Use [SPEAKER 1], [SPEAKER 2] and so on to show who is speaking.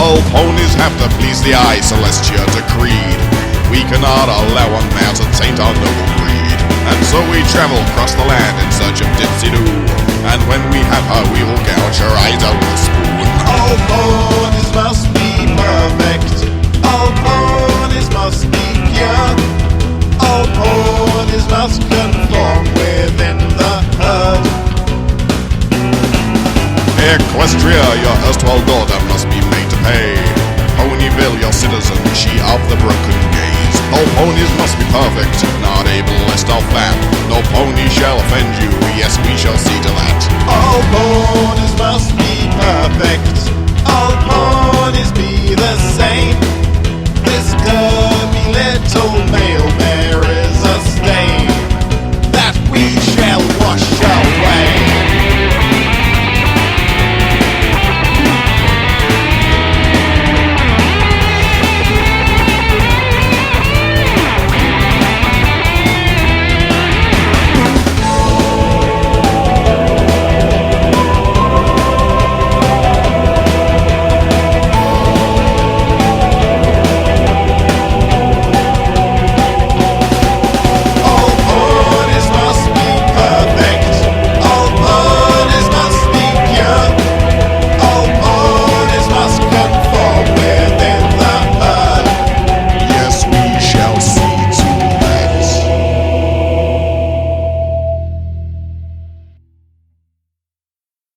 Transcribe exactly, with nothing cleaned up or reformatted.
[SPEAKER 1] All ponies have to please the eye, Celestia decreed. We cannot allow a mare to taint our noble breed. And so we travel across the land in search of Dipsy-Doo. And when we have her, we will gouge her eyes out with a spoon.
[SPEAKER 2] All ponies must be perfect. All ponies must be pure. All ponies must conform within the herd.
[SPEAKER 1] Equestria, your erstwhile daughter must be made to pay. Ponyville, your citizen, she of the broken gaze. All ponies must be perfect, not ableist or fat. No pony shall offend you, yes, we shall see to that.
[SPEAKER 2] All ponies must be perfect.